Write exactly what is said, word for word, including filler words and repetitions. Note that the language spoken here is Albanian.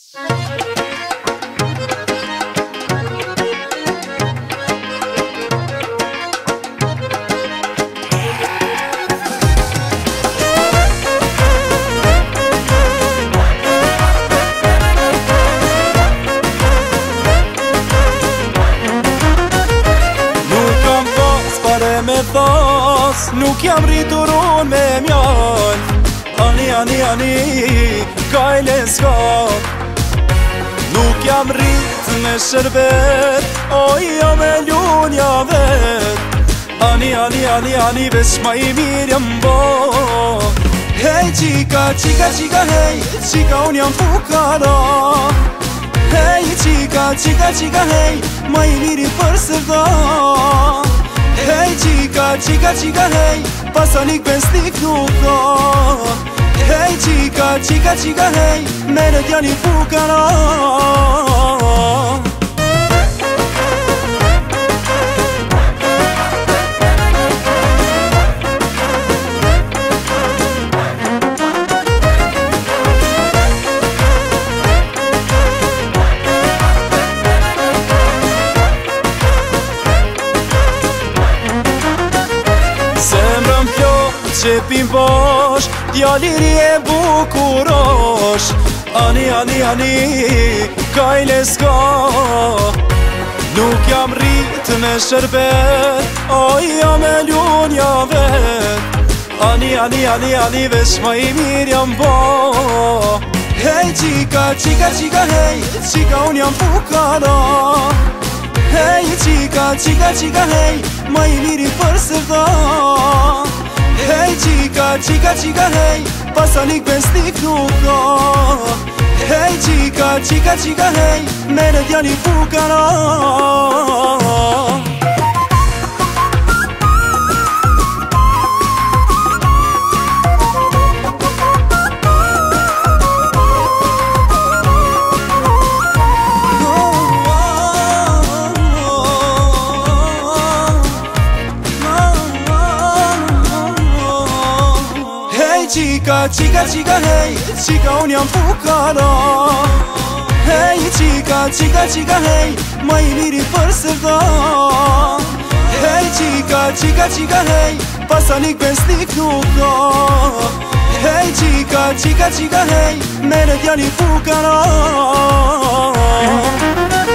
Me thos, nuk jam rritur unë me mjall. Ani, ani, ani, kajle s'ka. Nuk jam rrit me shërbet, o jo me lunja vet. Ani, ani, ani, ani, veç ma i mirë jam bo. Hej qika, qika, qika, hej, qika unë jam fukara. Hej qika, qika, qika, hej, ma i mirë i për se dha. Hej qika, qika, qika, hej, pasanik besnik nuk ka. Hej qika, qika, qika, hej, meret janë i fukara. Qepim bosh, djaliri e bukurosh. Ani, ani, ani, kajle s'ka. Nuk jam rrit me shërbet, o jo me lunja vet. Ani, ani, ani, ani, veç ma i mirë jam bo. Hej qika, qika, qika, hej, qika unë jam fukara. Hej qika, qika, qika, hej, ma i mirë i për se dha. Hej qika, qika, qika, hej, pasanik besnik nuk ka. Hej qika, qika, qika, hej, meret janë i fukara. Qika, qika, qika, hej, qika unë jam fukara. Hej qika, qika, qika, hej, ma i mirë i për se dha. Hej qika, qika, qika, hej, pasanik besnik nuk ka. Hej qika, qika, qika, hej, meret janë i fukara.